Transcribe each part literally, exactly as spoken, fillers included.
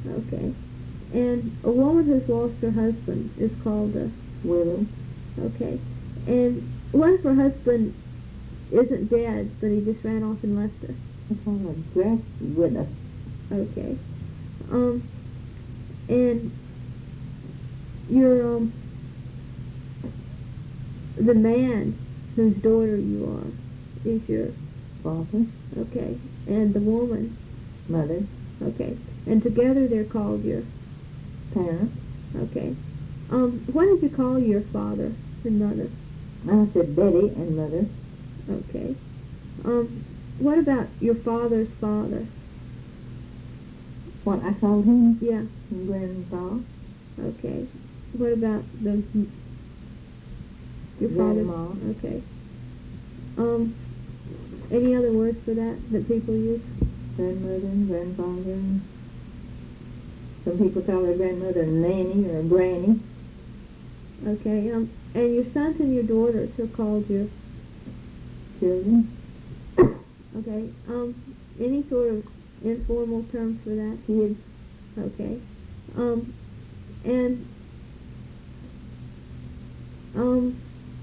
Okay. And a woman who's lost her husband is called a widow. Okay. And what if her husband isn't dead, but he just ran off and left her? It's called a dress widow. Okay. Um, and you're, um, the man whose daughter you are is your father. Okay. And the woman? Mother. Okay. And together they're called your parents. Okay. Um, what did you call your father and mother? I said daddy and mother. Okay. Um, what about your father's father? What I called him? Yeah. Grandpa. Okay. What about the your father? Grandma. Okay. Um, any other words for that that people use? Grandmother and grandfather. And some people call their grandmother a nanny or a granny. Okay. Um, and your sons and your daughters are called your children. Okay. Um, any sort of informal terms for that? Kids. Okay. Um, and um,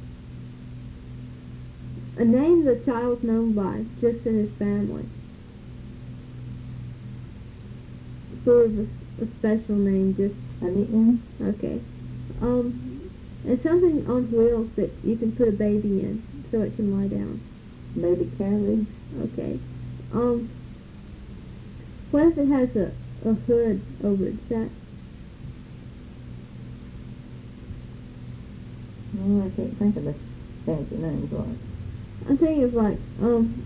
a name the child's known by, just in his family. Sort of a, a special name, just a nickname. Okay. Um, and something on wheels that you can put a baby in, so it can lie down. Baby carriage. Okay. Um, what if it has a, a hood over it? Is that? No, I can't think of a fancy name for it. I'm thinking of like, um,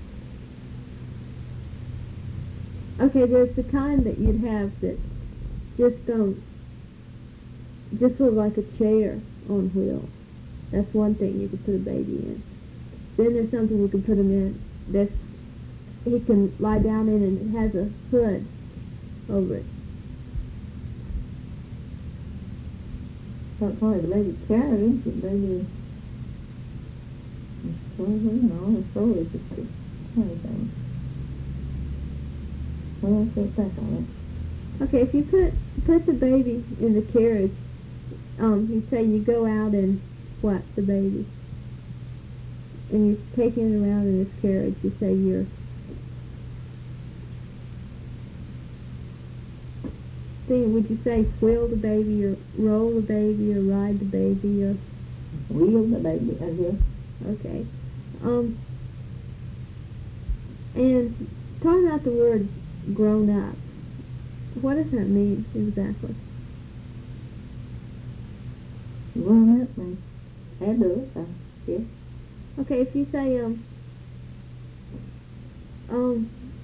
okay, there's the kind that you'd have that just, um, just sort of like a chair on wheels. That's one thing you could put a baby in. Then there's something you can put him in that's, he can lie down in and it has a hood over it. Don't call it a baby carriage, a baby stroller, no, a stroller is just a funny thing. Well, I can't think on it. Okay, if you put put the baby in the carriage, um, you say you go out and what, the baby? And you take it around in this carriage, you say you're thing, would you say wheel the baby or roll the baby or ride the baby or wheel the baby, I guess. Okay. Um and talking about the word grown up, what does that mean exactly? Grown up means adult, I guess. Okay, if you say um um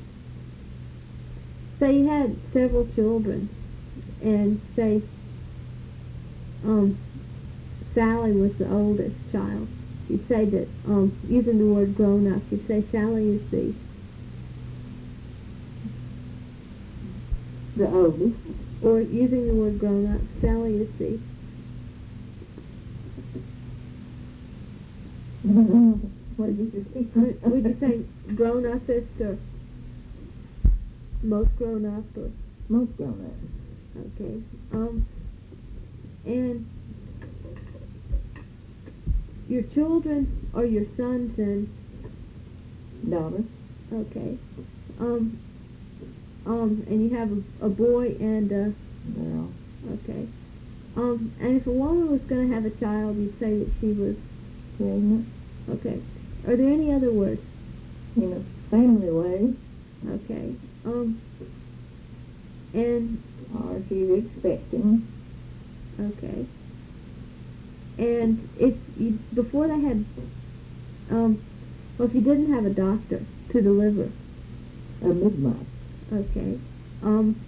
say you had several children and say um Sally was the oldest child, you'd say that um using the word grown up, you'd say Sally is the the oldest. Or using the word grown up, Sally is the what did you say? would, would you say grown upest or most grown up or most grown up? Okay. Um and your children are your sons and daughters. Okay. Um um and you have a, a boy and a girl. Okay. Um and if a woman was going to have a child, you'd say that she was pregnant. Okay. Are there any other words? In a family way. Okay. Um, and... Or she's expecting. Okay. And if you, before they had, um, well, if you didn't have a doctor to deliver. A midwife. Okay. Um,